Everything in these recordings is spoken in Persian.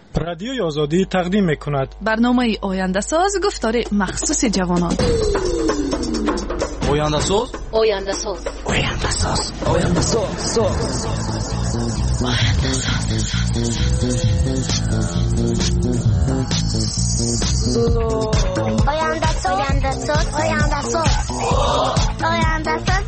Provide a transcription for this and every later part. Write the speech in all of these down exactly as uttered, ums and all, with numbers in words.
رادیوی آزادی تقدیم می‌کند برنامه آینده ساز گفتار مخصوص جوانان. آینده ساز آینده ساز آینده ساز آینده ساز آینده ساز آینده ساز آینده ساز آینده ساز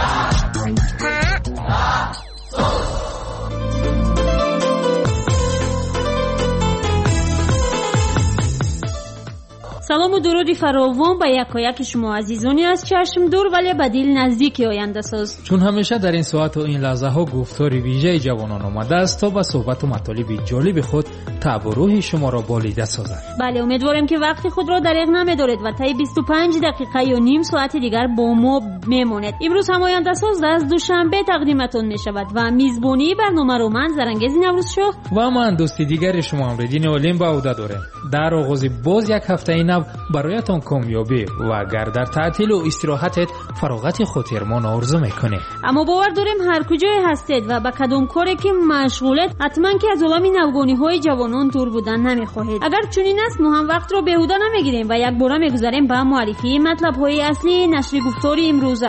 سلام و درودی فراوان به یکایک شما عزیزانی از چشم دور ولی به دل نزدیک آینده ساز. چون همیشه در این ساعت و این لحظه ها گفتاری ویژه جوانان آمده است تا به صحبت و مطالب جالب خود طبع و روح شما را بالیده سازد. بله، امیدوارم که وقتی خود را دریغ نمی‌دارید و تا بیست و پنج دقیقه یا نیم ساعت دیگر با ما میمانید. امروز هم آینده ساز از دوشنبه تقدیمتون می‌شود و میزبانی برنامه رو من زرنگیز نوروز شاه و من دوستی دیگر شما امردین علیم به عهده دارم. در آغاز باز یک هفته نو برایتان کامیابی و اگر در تعطیل و استراحتت فراغت خاطرمان آرزو میکنه. اما باور داریم هر کجای هستید و با کدام کاری که مشغولید حتما که از عالم نوگانی های جوانان دور بودن نمیخواهید. اگر چنین است ما هم وقت را بیهوده نمیگیریم و یک بار میگذاریم به معرفی مطلب های اصلی نشر گفتاری امروزه.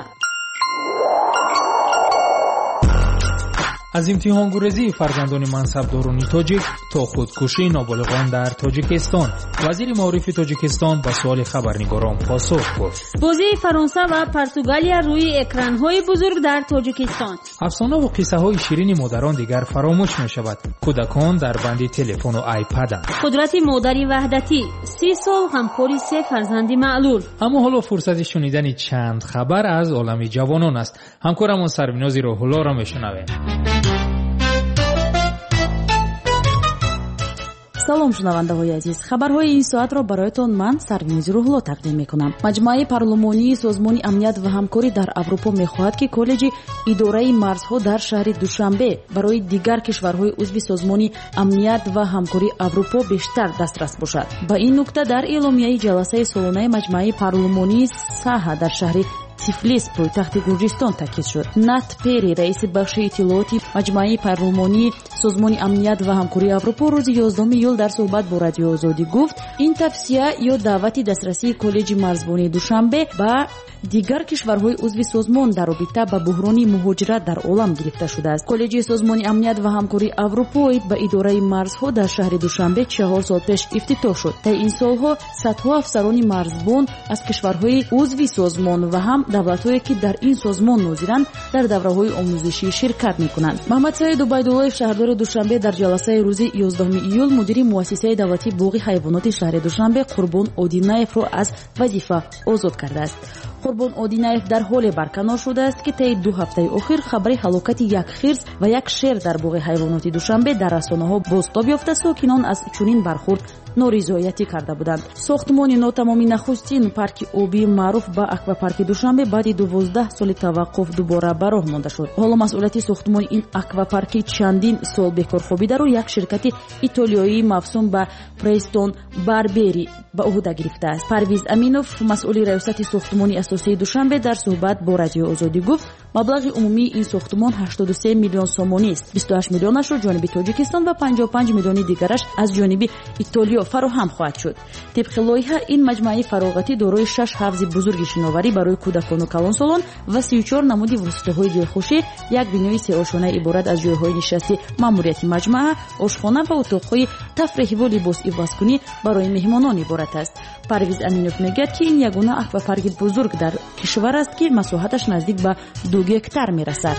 از امتحان گریزی فرزندان منصبداران تاجیک تا خودکشی نابالغان در تاجیکستان، وزیر معارف تاجیکستان به سوال خبرنگاران پاسخ گفت. بازی فرانسه و پرتغالیا روی اکران‌های بزرگ در تاجیکستان. افسانه و قصه های شیرین مادران دیگر فراموش می شود. کودکان در بند تلفن و آیپدند. قدرت مادری وحدتی، سی سال همکاری سه فرزند معلول. اما حالا فرصت شنیدن چند خبر از عالم جوانان است. همکارمون سربیناز روح‌الله را میشنویم. салом шунавандаҳои азиз, хабарҳои ин соатро бароятон ман Сарвинози Рӯҳулло тақдим мекунам. Маҷмӯаи парлумонии Созмони амният ва ҳамкорӣ дар Аврупо мехоҳад ки коллеҷи идораи марзҳо дар шаҳри Душанбе барои дигар кишварҳои узви Созмони амният ва ҳамкории Аврупо бештар дастрас бошад. ба ин нукта дар эъломияи ҷаласаи солонаи маҷмӯаи парлумонии Саҳа дар шаҳри Тифлис пойтахти Гурҷистон таъкид шуд. Нат Пери, раиси бахши иттилооти маҷмӯаи парлумонии Созмони амният ва ҳамкории Аврупо рӯзи ёздаҳуми июл дар суҳбат бо Радиои Озодӣ гуфт, ин тавсия ё даъвати дастрасии коллеҷи марзбонии Душанбе ба дигар кишварҳои узви созмон дар робита ба буҳрони муҳоҷират дар олам гирифта шудааст. Коллеҷи Созмони амният ва ҳамкории Аврупо оид ба идораи марзҳо дар шаҳри Душанбе чаҳор сол пеш ифтитоҳ шуд. таи ин солҳо садҳо афсарони марзбон аз кишварҳои узви созмон ва ҳам давлатҳое ки дар ин созмон нозиранд дар давраҳои омӯзишӣ ширкат мекунанд. Маҳмад Саид Убайдуллоев, шаҳрдори Душанбе, дар ҷаласаи рӯзи ёздаҳуми июл мудири муассисаи давлатии боғи ҳайвоноти шаҳри Душанбе Қурбон Одинаевро аз вазифа озод кардааст. Қурбон Одинаев дар ҳоле барканор шудааст ки таи ду ҳафтаи охир хабари ҳалокати як хирс ва як шер дар боғи ҳайвоноти Душанбе дар расонаҳо бозтоб ёфта сокинон аз чунин бархурд норизоятӣ карда буданд. Сохтмони нотамоми нахустин парки обии маъруф ба аквапарки Душанбе баъди дувоздаҳ соли таваққуф дубора ба роҳ монда шуд. ҳоло масъулияти сохтмони ин аквапарки чандин сол бекор хобидару як ширкати итолиёӣ мавсум ба Престон Барбери ба уҳда гирифтааст. Парвиз Аминов, масъули раёсати сохтмони асосии Душанбе, дар суҳбат бо Радиои Озодӣ гуфт, маблағи умумии ин сохтмон ҳаштоду се миллион сомонист. бисту ҳашт миллионашро ҷониби Тоҷикистон ва панҷоҳу панҷ миллиони дигараш аз ҷониби Итолиё фароҳам хоҳад шуд. тибқи лоиҳа ин маҷмӯаи фароғатӣ дорои шаш ҳавзи бузурги шиноварӣ барои кӯдакону калонсолон ва си у чор намуди воситаҳои ҷойхушӣ, як бинои сеошона иборат аз ҷойҳои нишасти маъмурияти маҷмӯа, ошхона ва утоқҳои тафрихиву либосивазкунӣ барои меҳмонон иборат аст. Парвиз Аминов мегӯяд ки ин ягона аквапарки бузург дар кишвар аст ки масоҳаташ наздик ба ду гектар мерасад.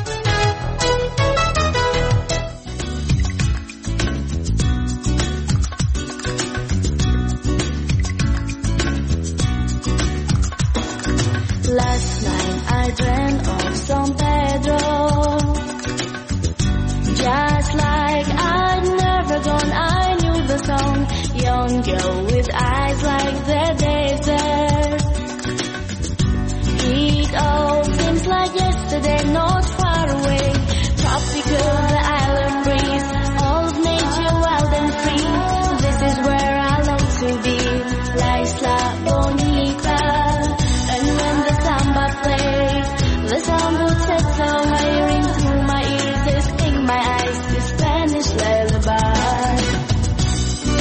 Last night I dreamt of San Pedro, just like I'd never gone. I knew the song, young girl with eyes like the desert. It all seems like yesterday, not far away. Tropical, the island breeze, all of nature wild and free. This is where I long to be, La Isla Bonita. And when the samba plays, the sound will settle, ring through my ears, they sting my eyes, the Spanish lullaby.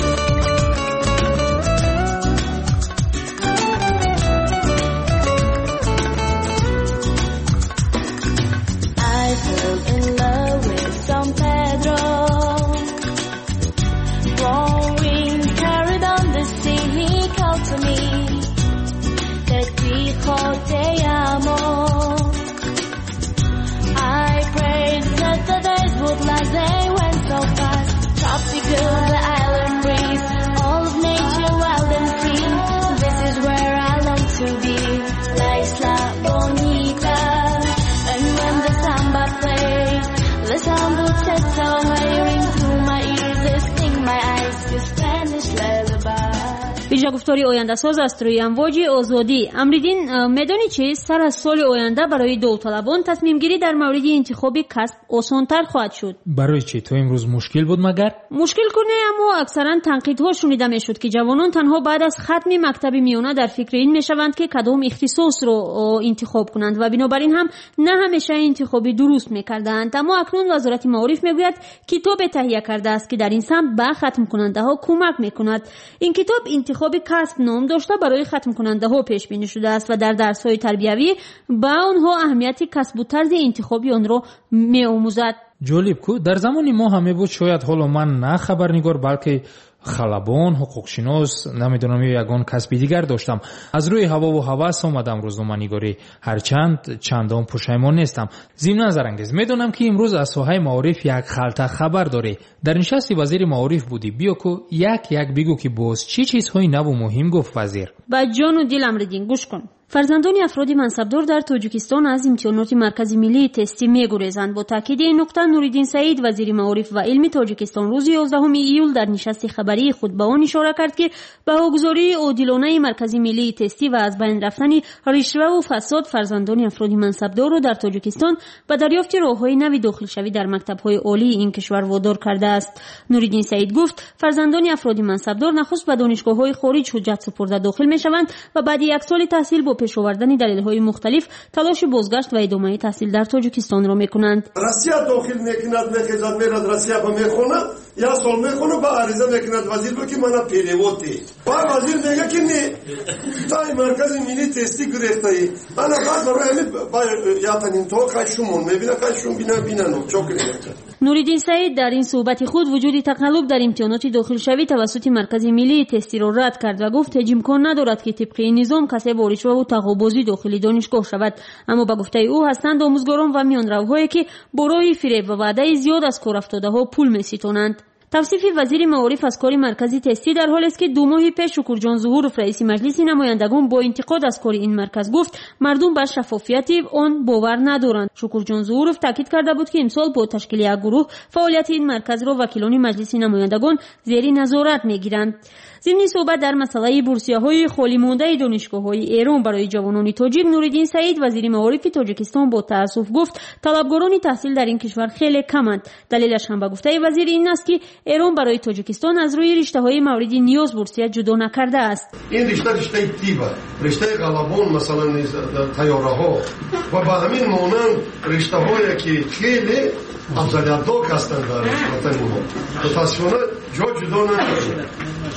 مژده گفتاری آینده ساز است روی امواج آزادی. امریدین میدانی چیست؟ سر از سال آینده برای داوطلبان تصمیم گیری در مورد انتخاب کسب آسان‌تر خواهد شد. برای چی؟ تو امروز مشکل بود مگر؟ مشکل کنه، اما اکثرا تنقیدها شنیده میشد که جوانان تنها بعد از ختم مکتب میانه در فکر این میشوند که کدام اختصاص رو انتخاب کنند و بنابراین هم نه همیشه انتخابی درست میکردند. اما اکنون وزارت معارف میگوید کتاب تهیه کرده است که در این سمت به ختم کننده ها کمک میکند. این کتاب انتخاب کسب نام داشته برای ختم کننده ها پیش بینی شده است و در درس های تربیوی به آنها اهمیت کسب و طرز انتخابی آن را میآموزد. جالب کو در زمانی ما همه بود شاید حالا من نه خبرنگار بلکه خلبان، حقوقشناس، نمیدونم یا یگان کسبی دیگر داشتم. از روی هوا و هوس آمدم روزنامه‌نگاری، هرچند چندان پشیمان نیستم. ضمن نظرانگیز میدونم که امروز از ساحه معارف یک خلطه خبر داری. در نشست وزیر معارف بودی، بیا کو یک یک بگو که باز چی چیزهای نو و مهم گفت وزیر. با جان و دل امردین گوش کن. فرزندان افراد منصبدار در تاجیکستان از امتحانات مرکزی ملی تستی می‌گریزند. با تاکید این نکته نوریدین سعید وزیر معارف و علم تاجیکستان روز یازدهم ایول در نشست خبری خود به آن اشاره کرد که بهاگذاری عادلانه مرکزی ملی تستی و از بین رفتن رشوه و فساد فرزندان افراد منصبدار را در تاجیکستان به دریافت راه‌های نوی داخل شوی در مکتب‌های عالی این کشور وادار کرده است. نوریدین سعید گفت فرزندان افراد منصبدار نخست به دانشگاه‌های خارج حجت سپرده داخل می‌شوند و بعد یک سال تحصیل با پیش آوردن دلایل مختلف تلاش بازگشت و ادامه تحصیل در تاجیکستان را میکنند. روسیه داخل میکند میخزد میرد روسیه با میخونه یا سال میخونه با عریضه میکند وزیر بو که من پیروتی با وزیر میگه که نه تای مرکز ملی تستی گرفته ای انا بعد برای با یا تنین تو خشمون میبینه خشم بینه بینه نو چوکری. نوریدین سعید در این صحبت خود وجود تقلب در امتحانات داخل شوی توسط مرکز ملی تستی را رد کرد و گفت هیچ امکان ندارد که طبق این نظام کسی با رشوه و تقاضی داخل دانشگاه شود. اما به گفته او هستند آموزگاران و میانروهایی که برای فریب و وعده زیاد از کار افتاده‌ها پول می‌ستانند. توصیف وزیر معارف از کار مرکزی تستی در حالی است که دو ماه پیش شکرجان ظهورов رئیس مجلس نمایندگان با انتقاد از کار این مرکز گفت مردم به شفافیت آن باور ندارند. شکرجان ظهورov تاکید کرده بود که امسال با تشکیل یک گروه فعالیت این مرکز را وکیلان مجلس نمایندگان زیر نظارت میگیرند. ضمن صحبت در مسئله بورسیه‌های خالی مانده دانشگاه‌های ایران برای جوانان تاجیک نوریدین سعید وزیر معارف تاجیکستان با تأسف گفت طلبگاران تحصیل در این کشور خیلی کمند. دلیلش هم به گفته وزیر این است که ایران برای تاجیکستان از روی رشته‌های مورد نیاز بورسیه جدا نکرده است. این رشته رشته تیبه، رشته قلبان مثلا طیاره‌ها و با همین مانند رشته‌هایی که خیلی افضلیت دار هستند در وطن ما. متأسفانه جا جدا نمی‌شود.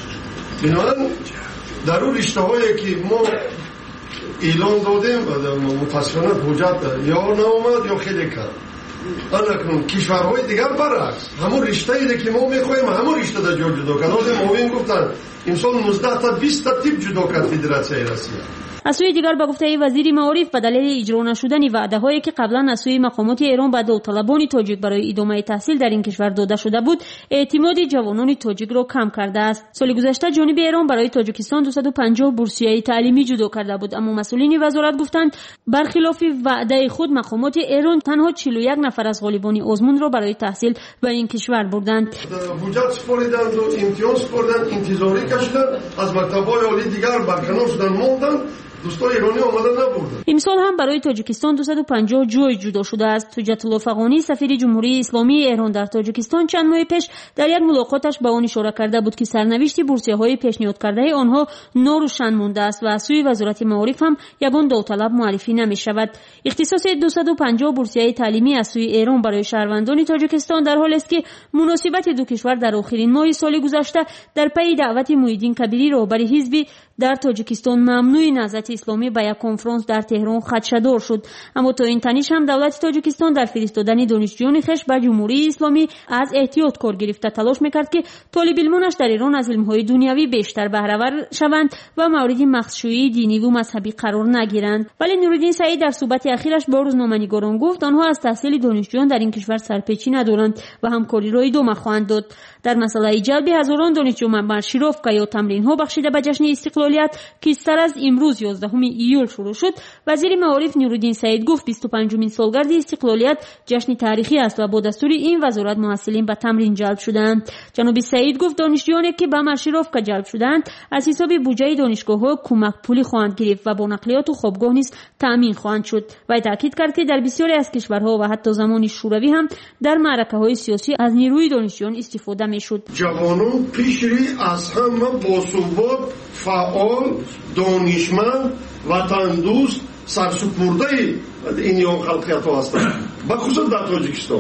بنابراین در اون رشته‌هایی که ما اعلان دادیم متأسفانه حجت یا نامد یا خیلی کم. اکنون کشورهای دیگر برعکس همون رشته‌ای که ما می‌خوایم همون رشته در جا جدا کنند. معاون گفتن امسال نوزده تا بیست تا تیپ جدا کرد فدراسیون روسیه. از سوی دیگر به گفته وزیر معارف به دلیل اجرا نشدن وعده‌هایی که قبلا از سوی مقامات ایران به داوطلبان تاجیک برای ادامه تحصیل در این کشور داده شده بود اعتماد جوانان تاجیک را کم کرده است. سال گذشته جانب ایران برای تاجیکستان دویست و پنجاه بورسیه تعلیمی جدا کرده بود، اما مسئولین وزارت گفتند برخلاف وعده خود مقامات ایران تنها چهل و یک نفر از غالبان آزمون را برای تحصیل به این کشور بردند. حجت سپردند و امتحان سپردند، انتظاری کشیدند، از مکتب‌های عالی دیگر برکنار شدند موندند. دوستان ایرانی آمدن نبردن. امسال هم برای تاجیکستان دویست و پنجاه جای جدا شده است. حجت الله فغانی سفیر جمهوری اسلامی ایران در تاجیکستان چند ماه پیش در یک ملاقاتش به آن اشاره کرده بود که سرنوشت بورسیه‌های پیشنهاد کرده آنها ناروشن مانده است و از سوی وزارت معارف هم یگان داوطلب معرفی نمی‌شود. اختصاص دویست و پنجاه بورسیه تعلیمی از سوی ایران برای شهروندان تاجیکستان در حالی است که مناسبت دو کشور در آخرین ماه سال گذشته در پی دعوت محیدین کبیری رهبر حزب در تاجیکستان ممنوع نهضت اسلامی به یک کنفرانس در تهران خدشه‌دار شد. اما تا این تنیش هم دولت تاجیکستان در فرستادن دانشجویان خویش به جمهوری اسلامی از احتیاط کار گرفته تلاش میکرد که طالب علمانش در ایران از علم‌های دنیوی بیشتر بهره‌ور شوند و مورد مخشویی دینی و مذهبی قرار نگیرند. ولی نوریدین سعید در صحبت اخیرش با روزنامه‌نگاران گفت آنها از تحصیل دانشجویان در این کشور سرپیچی ندارند و همکاری را ادامه خواهند داد. در مسئله جلب هزاران دانشجو منبع شیروفکا یا تمرین‌ها بخشیده به جشن استقلالیت که سر از امروز یازدهم ایول شروع شد، وزیر معارف نورالدین سعید گفت بیست و پنجمین سالگرد استقلالیت جشن تاریخی است و با دستور این وزارت محصلین به تمرین جلب شدند. جناب سعید گفت دانشجویانی که به مارشروفکا جلب شدند از حساب بودجه دانشگاه‌ها کمک پولی خواهند گرفت و با نقلیات و خوابگاه نیز تامین خواهند شد. و تاکید کرد که در بسیاری از کشورها و حتی زمان شوروی هم در معرکه‌های سیاسی از نیروی دانشجویان استفاده می‌شد. جوانان پیشری از همه باثبات، فعال، دانشمند، وطن دوست، سرسپرده این یان خلقیت ها هستند. بخصوص در تاجیکستان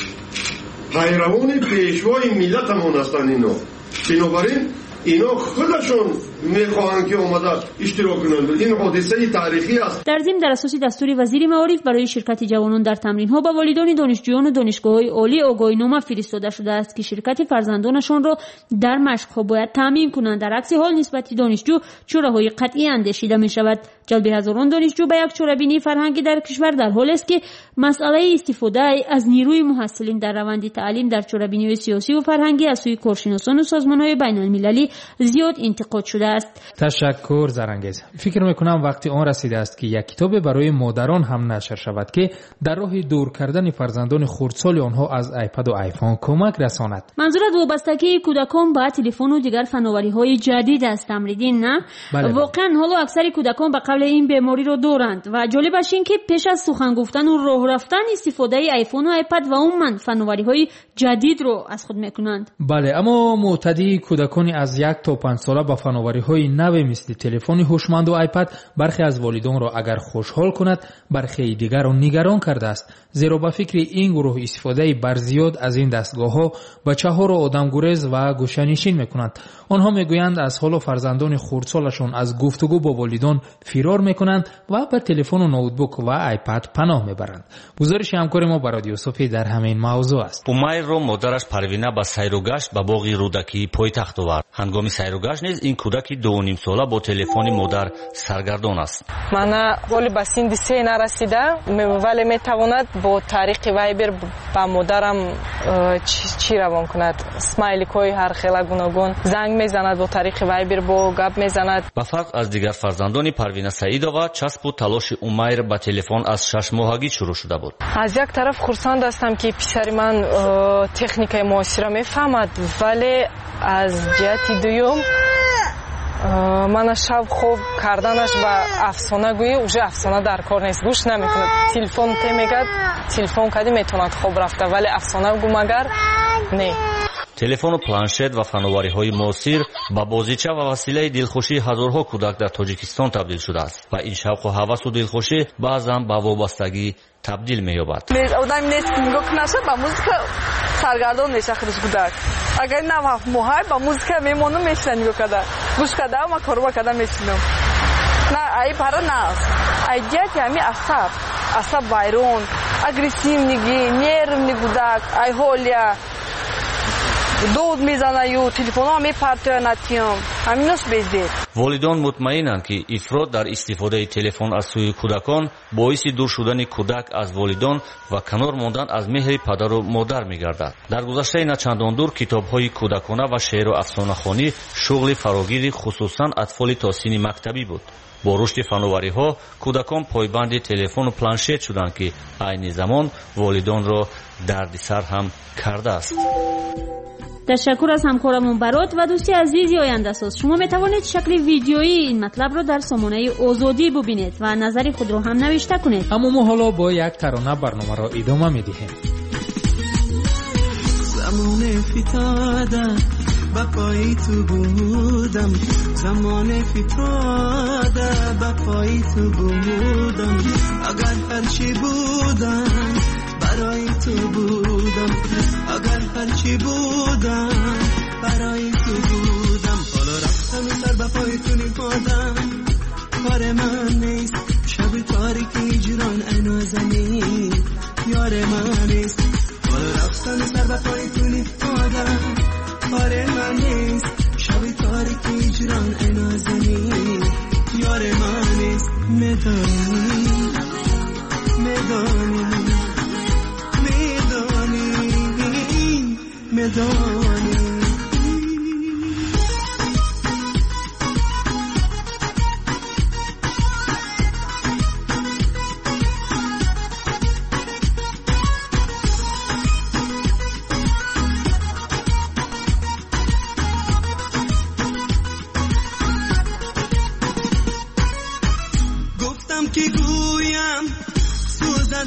پیروان پیشوای ملت همون هستند اینا. بنابراین اینا خودشون میخواهند که اومده اشتراک کنند. این حادثه تاریخی است. در ضمن در اساس دستور وزیر معارف برای شرکت جوانان در تمرین ها به والدان دانشجویان و دانشگاه‌های عالی آگاهی‌نامه فرستاده شده است که شرکت فرزندانشان را در مشق‌ها باید تامین کنند. در عکس حال نسبت دانشجو چوره‌های قطعی اندیشیده می‌شود. جلب هزاران دانشجو به یک چوره‌بینی فرهنگی در کشور در حالی است که مسئله استفاده از نیروی محصلین در روند تعلیم در چوره‌بینی سیاسی و فرهنگی از سوی کارشناسان و سازمان‌های بین‌المللی زیاد انتقاد شده است. تشکر زرنگیز. فکر میکنم وقتی آن رسیده است که یک کتاب برای مادران هم نشر شود که در راه دور کردن فرزندان خردسال آنها از آیپد و آیفون کمک رساند. منظورت وابستگی کودکان به تلفن و دیگر فناوری‌های جدید است امریدین نه؟ بله واقعا حالا اکثر کودکان به قبل این بیماری را دارند و جالبش این که پیش از سخن گفتن و راه رفتن استفاده آیفون و آیپد و عموما فناوری‌های جدید رو از خود میکنند. بله، اما معتدی کودکانی از یک تا پنج ساله با فناوری‌های نو مثل تلفن هوشمند و آیپد برخی از والدان را اگر خوشحال کند برخی دیگر را نگران کرده است، زیرا با فکر این گروه استفاده بر زیاد از این دستگاه‌ها بچه‌ها را آدمگریز و گوشه‌نشین می‌کنند. آنها میگویند از حال فرزندان خردسالشان از گفتگو با والدان فرار می‌کنند و به تلفن و نوتبوک و آیپد پناه می‌برند. گزارش همکار ما با رادیو صوفی در همین موضوع است. умайр ро модараш парвина ба сайругашт ба боғи рӯдакии пойтахт овард. ҳангоми сайругашт низ ин кӯдаки дувонимсола бо телефони модар саргардон аст. мана ҳоли ба синди се нарасида, вале метавонад бо тариқи вайбер ба модарам чӣ равон кунад. смайликҳои ҳархела гуногун занг мезанад, бо тариқи вайбер бо гап мезанад. ба фарқ аз дигар фарзандони парвина саидова, часпу талоши умайр ба телефон аз шашмоҳагӣ шурӯъ шуда буд. аз як тараф хурсанд ҳастам ки писари ман техникаи муосира мефаҳмад, вале аз ҷиҳати дуюм мана шаб хоб карданаш ба афсонагӯӣ уже афсона дар кор нест, гӯш намекунад. телефон темегад, телефон кади метавонад хоб рафта, вале афсонагӯ магар не. телефону планшет ва фановариҳои муосир ба бозича ва василаи дилхушии ҳазорҳо кӯдак дар тоҷикистон табдил шудааст ва ин шавқу ҳавасу дилхушӣ баъзан ба вобастагӣ табдил меёбад. одам нест нигоҳ кунашад ба музика саргардон мешахадаш кӯдак. агар на моҳай ба музика мемонам мешина нигоҳ када. гӯш када ма корба када мешинам. на ай пара на. айдият ами асаб, асаб вайрон, агрессивнигӣ, нервни кӯдак, ай ҳолия дод мезанаю, телефонҳо мепартоянатиём. ҳаминош бездед. волидон мутмаинанд ки ифрот дар истифодаи телефон аз сӯи кӯдакон боиси дур шудани кӯдак аз волидон ва канор мондан аз меҳри падару модар мегардад. дар гузаштаи начандон дур китобҳои кӯдакона ва шеъру афсонахонӣ шуғли фарогири хусусан атфоли то синни мактабӣ буд. бо рушди фановариҳо кӯдакон пойбанди телефону планшет шуданд ки айни замон волидонро дардисар ҳам кардааст. تشکر از همکارمون برات و دوستی عزیزی آینده ساز. شما میتوانید شکل ویدیویی این مطلب رو در سامانه آزادی ببینید و نظری خود رو هم نوشته کنید. اما ما حالا با یک ترانه برنامه را ادامه میدهیم. زمان فتاده با پای تو بودم، زمان فتاده با پای تو بودم، اگر هرچی بودم برای تو بودم، اگر هرچی بودم برای تو بودم، حالا رفتم سر به پای تو نپادم، کار من نیست شب تاریکی جران انازنی یار من نیست، حالا رفتم سر به پای تو نپادم، کار من نیست شب تاریکی جران انازنی یار من نیست. میدانی میدانی میدانی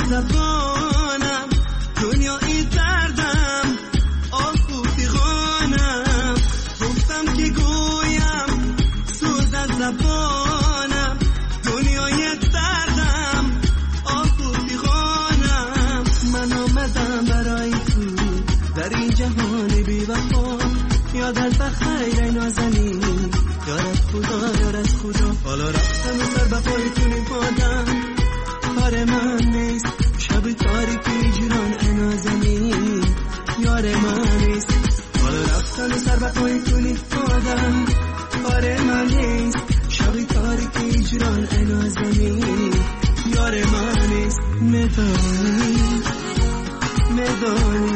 زبانم دنیای دردم آسو پیغانم گفتم که گویم سوز از زبانم دنیای دردم آسو پیغانم من آمدم برای تو در این جهان بی وفا یادت بخیر نازنین یارت خدا یارت خدا حالا رفتم سر به پای تو نپادم کار من نیست شب تاریکی جیران نازنین یار من نیست حالا رفتم سر به پای تو نپادم کار من نیست شب تاریکی جیران نازنین یار من نیست میدانی میدانی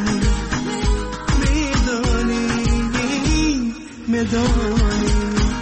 میدانی میدانی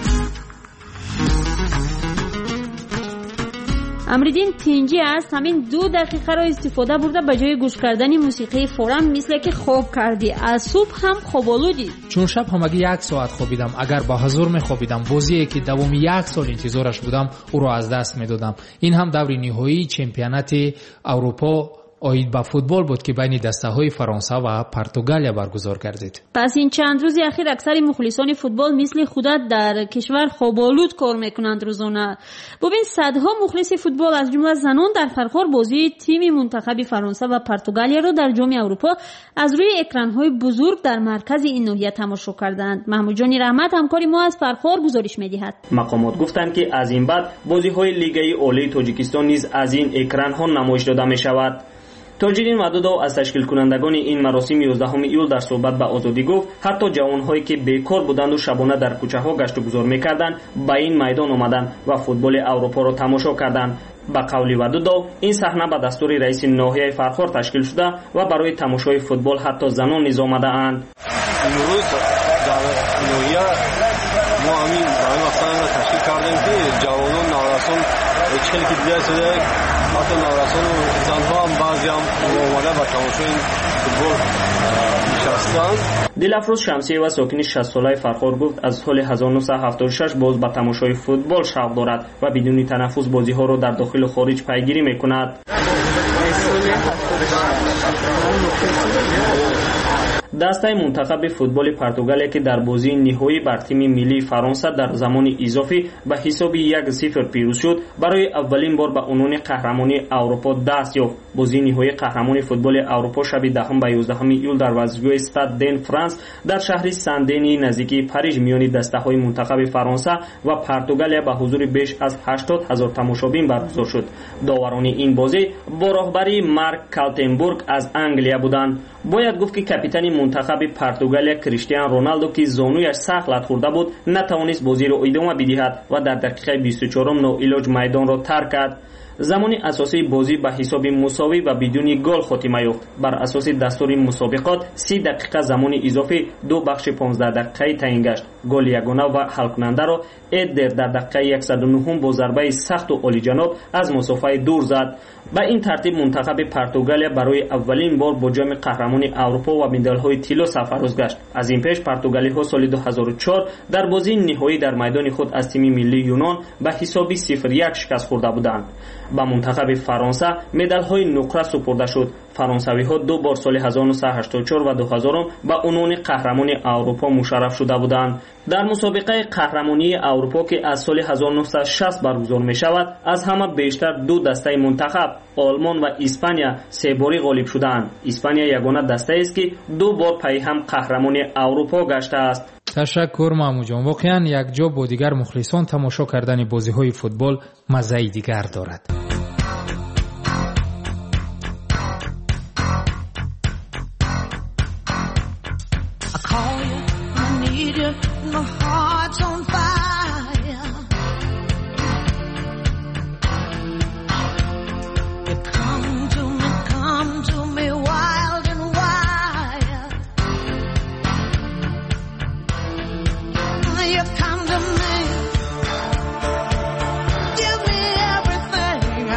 امریدین تینجی است همین دو دقیقه را استفاده برده به جای گوش کردن موسیقی فورا مثل که خواب کردی از صبح هم خواب آلودی چون شب همگی یک ساعت خوابیدم اگر با حضور می خوابیدم بازی که دوام یک سال انتظارش بودم او را از دست می دادم این هم دور نهایی چمپیونات اروپا اوید با فوتبال بود که بین دسته‌های فرانسه و پرتغال برگزار گردید. پس این چند روز اخیر اکثر مخلصان فوتبال مثل خودت در کشور خواب‌آلود کار میکنند روزانه. ببین صدها مخلص فوتبال از جمله زنان در فرخار بازی تیم منتخب فرانسه و پرتغال را در جام اروپا از روی اکران‌های بزرگ در مرکز این ناحیه تماشا کردند. محمود جانی رحمت همکار ما از فرخار گزارش می‌دهد. مقامات گفتند که از این بعد بازی‌های لیگ عالی تاجیکستان نیز از این اکران‌ها نمایش داده می‌شود. تاجرین مدودو از تشکیل کنندگان این مراسم یازدهم ایول در صحبت با آزادی گفت حتی جوانهایی که بیکار بودند و شبانه در کوچه‌ها گشت و گذار می‌کردند به این میدان آمدند و فوتبال اروپا را تماشا کردند. با قول ودودو این صحنه به دستور رئیس ناحیه فرخار تشکیل شده و برای تماشای فوتبال حتی زنان نیز آمده‌اند. امروز در ناحیه ما همین برای مثلا تشکیل کردیم که جوانان نورسان چهل که دیگه شده حتی نورسان و زنها هم بعضی هم اومده و تماشای این فوتبال نشستند. دلافروز شمسی و ساکن شصت ساله فرخار گفت از سال هزار و نهصد و هفتاد و شش باز به تماشای فوتبال شوق دارد و بدون تنفس بازی‌ها را در داخل و خارج پیگیری می‌کند. دسته منتخب فوتبال پرتغال که در بازی نهایی بر تیم ملی فرانسه در زمان اضافی به حساب یک صفر پیروز شد برای اولین بار به عنوان قهرمانی اروپا دست یافت. بازی نهایی قهرمانی فوتبال اروپا شب دهم به یازدهم ایول در ورزشگاه استاد دن فرانس در شهر سندنی نزدیکی پاریس میان دسته‌های منتخب فرانسه و پرتغال به حضور بیش از هشتاد هزار تماشابین برگزار شد. داوران این بازی با راهبری مارک کالتنبورگ از انگلیا بودند. باید گفت که کاپیتان منتخب پرتغال کریستیانو رونالدو که زانویش سخت لت خورده بود نتوانست بازی را ادامه بدهد و در دقیقه بیست و چهار ناعلاج میدان را ترک کرد. زمان اساسی بازی به حساب مساوی و بدون گل خاتمه یافت. بر اساس دستور مسابقات سی دقیقه زمان اضافی دو بخش پانزده دقیقه تعیین گشت. گل یگانه و حل کننده را ادر در دقیقه صد و نه با ضربه سخت و عالی‌جناب از مسافت دور زد. با این ترتیب منتخب پرتغال برای اولین بار با جام قهرمانی اروپا و مدال‌های طلا سرفراز گشت. از این پیش پرتغالی‌ها سال دو هزار و چهار در بازی نهایی در میدان خود از تیم ملی یونان به حساب صفر یک شکست خورده بودند. با منتخب فرانسه مدال‌های نقره سپرده شد. فرانسوی‌ها دو بار سال هزار و نهصد و هشتاد و چهار و دو هزار به عنوان قهرمانی اروپا مشرف شده بودند. در مسابقه قهرمانی اروپا که از سال هزار و نهصد و شصت برگزار می‌شود از همه بیشتر دو دسته منتخب آلمان و اسپانیا سه باری غالب شدند. اسپانیا یگانه دسته است که دو بار پی هم قهرمان اروپا گشته است. تشکر محمود جان. واقعا یک جا با دیگر مخلصان تماشا کردن بازی‌های فوتبال مزه دیگر دارد. Give me everything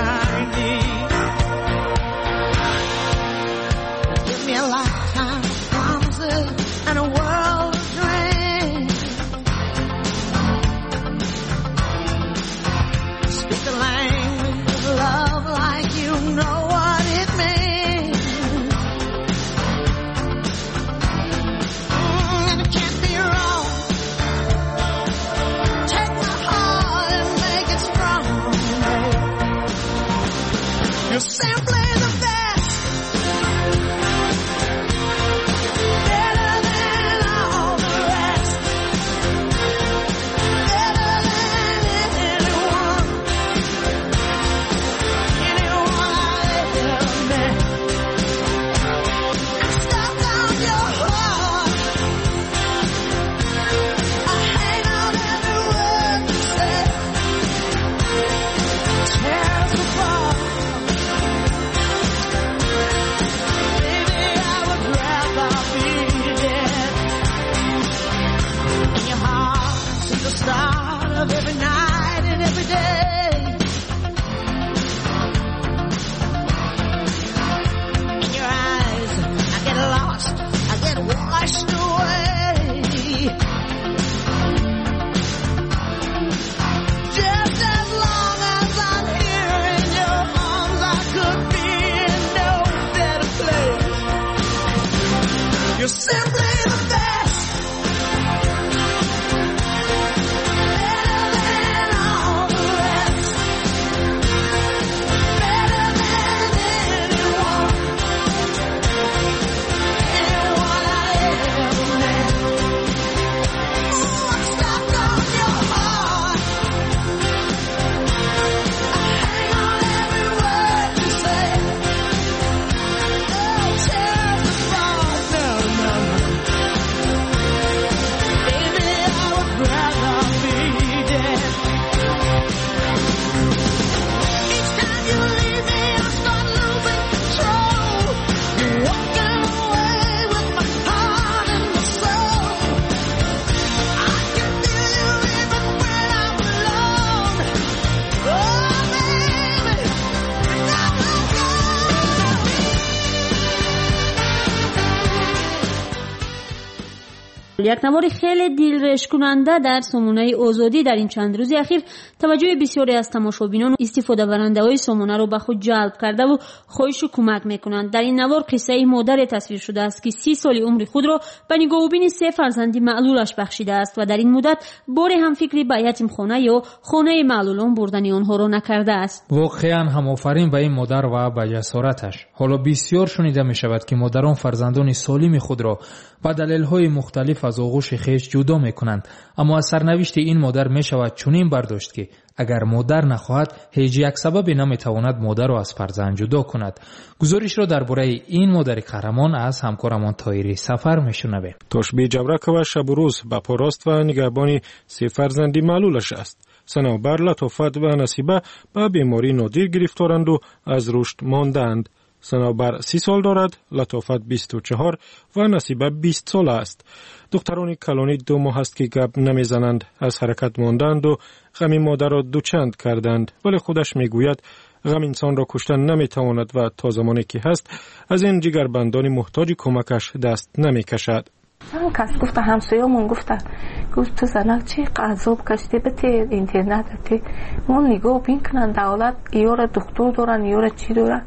یک نوار خیلی دلرش کننده در سمونه آزادی در این چند روز اخیر توجه بسیاری از تماشابینان و استفاده برنده های سمونه رو به خود جلب کرده و خواهش و کمک میکنند. در این نوار قصه مادر تصویر شده است که سی سال عمر خود را به نگاه بین سه فرزند معلولش بخشیده است و در این مدت بار هم فکری به یتیم خانه یا خانه معلولان بردن آنها را نکرده است. واقعا هم آفرین به این مادر و به جسارتش. حالا بسیار شنیده می شود که مادران فرزندان سالم خود را با دلایل مختلف از آغوش خویش جدا می کنند، اما از سرنوشت این مادر می شود چنین برداشت که اگر مادر نخواهد هیچ یک سبب نمی تواند مادر را از فرزند جدا کند. گزارش را درباره این مادر قهرمان از همکارمان طاهری سفر میشنویم. توشبی جبرکова شب و روز با پاراست و نگهبانی سه فرزندی معلولش است. صنوبر، لطافت و نصیبه با بیماری نادر گرفتارند و از رشد ماندند. صنوبر سی سال دارد، لطافت بیست و چهار و نصیبه بیست سال است. دختران کلانی دو ماه است که گپ نمیزنند، از حرکت ماندند و غم مادر را دوچند کردند، ولی خودش میگوید غم انسان را کشتن نمیتواند و تا زمانی که هست از این جگربندان محتاج کمکش دست نمیکشد. کس گفته همسایه‌مون گفته گفت تو زنک چی قضاب کشتی بتی اینترنت تی ما نگاه بین کنن دولت ایورا دکتر دارن ایورا چی دارن.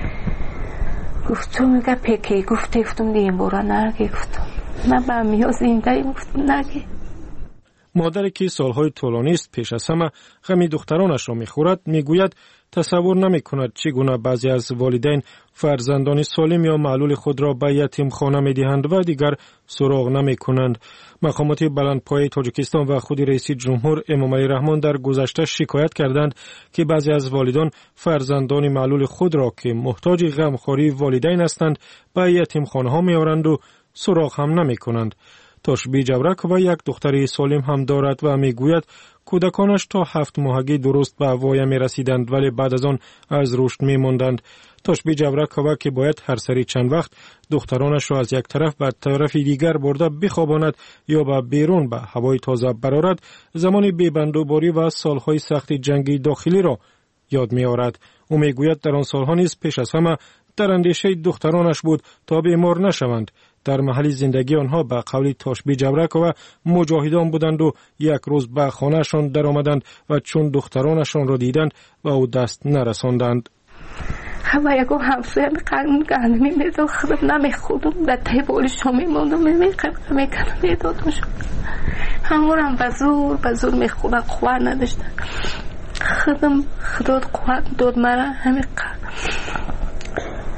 گفت تو میگه پیکی گفت افتم دیم بورا نرگی گفتم نه با میو زنده ایم گفتم نرگی. مادری که سالهای طولانی است پیش از همه غم دخترانش را میخورد میگوید تصور نمی کند چگونه بعضی از والدین فرزندان سالم یا معلول خود را به یتیم خانه می دهند و دیگر سراغ نمی کنند. مقامات بلندپایه تاجیکستان و خود رئیس جمهور امام علی رحمان در گذشته شکایت کردند که بعضی از والدان فرزندان معلول خود را که محتاج غمخواری والدین هستند به یتیم خانه ها می آورند و سراغ هم نمی کنند. توشبی جبرک و یک دختری سالم هم دارد و می گوید کودکانش تا هفت ماهگی درست به وایم می رسیدند ولی بعد از آن از رشد می ماندند. توشبی جبرک و که باید هر سری چند وقت دخترانش را از یک طرف به طرف دیگر برده بخواباند یا به بیرون به هوای تازه برارد، زمان بی‌بندوباری و سالهای سخت جنگی داخلی را یاد می آورد. او می گوید در آن سالها نیز پیش از همه در اندیشه دخترانش بود تا بیمار نشوند. در محل زندگی آنها به قول توشبی جبرک و مجاهدان بودند و یک روز به خانهشان در آمدند و چون دخترانشان را دیدند و او دست نرساندند. همه یکو همسوی قانون گند میمیدم خودم نمیخودم در تای بولشو میموندم میمیخم میکنم میدادم شد همونم بزور بزور میخودم خواه نداشتن خودم خداد قوت داد مرا همین قرد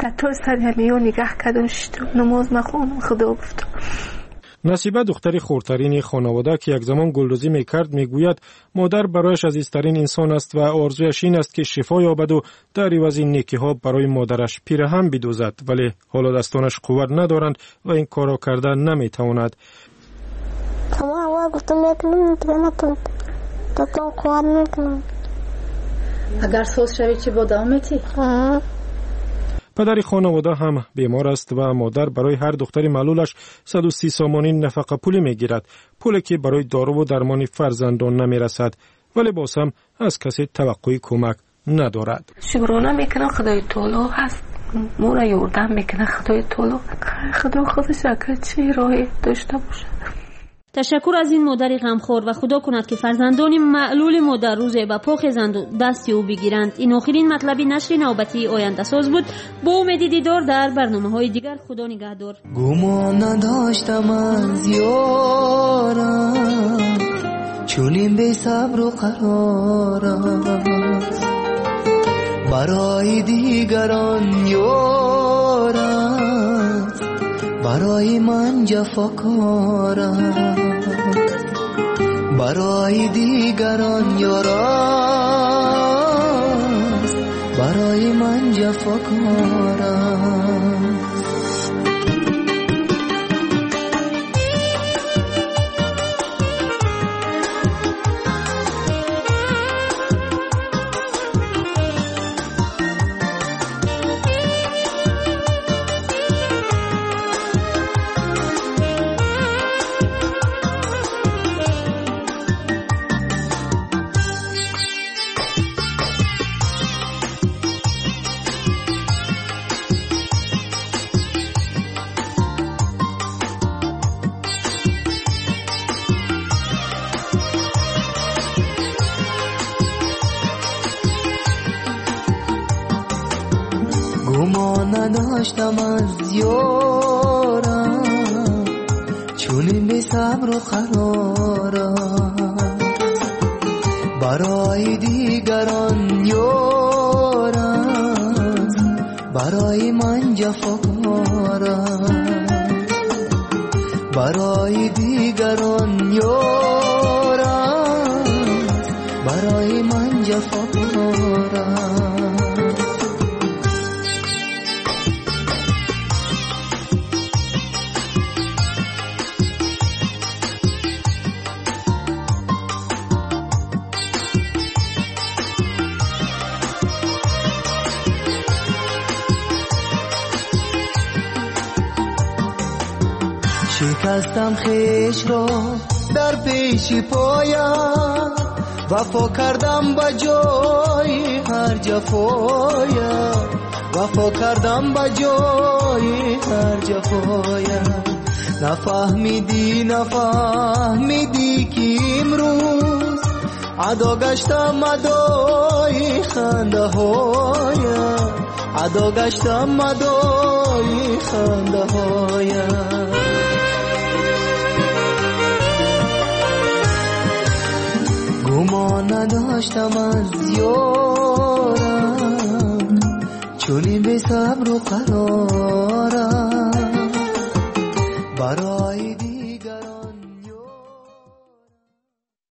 تو سریمیو نگاه کردم شدم نماز نخوندم خدا گفتم. نصیبه دختری خردترین خانواده که یک زمان گلدوزی میکرد میگوید مادر برایش عزیزترین انسان است و آرزویش این است که شفا یابد و در عوض این نیکی ها برای مادرش پیرهن بدوزد، ولی حالا دستانش قوت ندارند و این کارا کردن نمیتواند. تمام اول گفتم میکنم نتونم تمام قوت نکنم. اگر سوز شوی چی با دوام میتی؟ پدر خانواده هم بیمار است و مادر برای هر دختر معلولش صد و سی سامانی نفقه پولی میگیرد، پولی که برای دارو و درمان فرزندان نمیرسد، ولی باز هم از کسی توقعی کمک ندارد. شکرانه میکنم خدای تعالی هست، مورا یاردن میکنه خدای تعالی، خدا خودش اگر چی راهی داشته باشه. تشکر از این مادر غمخوار و خدا کند که فرزندان معلول ما در روز به پا خیزند و دستی او بگیرند. این آخرین مطلبی نشر نوبتی آینده ساز بود. با امید دیدار در برنامه های دیگر. خدا نگهدار. گمان نداشتم از یارم چونین بی صبر و قرارم، برای دیگران یارم برای من جفاکارم، برای دیگران یارم برای من جفاکارم. گمان نداشتم از یارم چونین بی صبر و قرارم، برای دیگران یارم برای من جفاکارم، برای دیگران یارم برای من جفاکارم. شکستم خیش را در پیش پایم، وفا کردم با جای هر جفایم، وفا کردم با جای هر جفایم. نفهمیدی نفهمیدی که امروز عدا گشتم عدای خنده هایم، عدا گشتم عدای خنده هایم. گمان نداشتم از یارم چونین بی صبر و قرارم، برای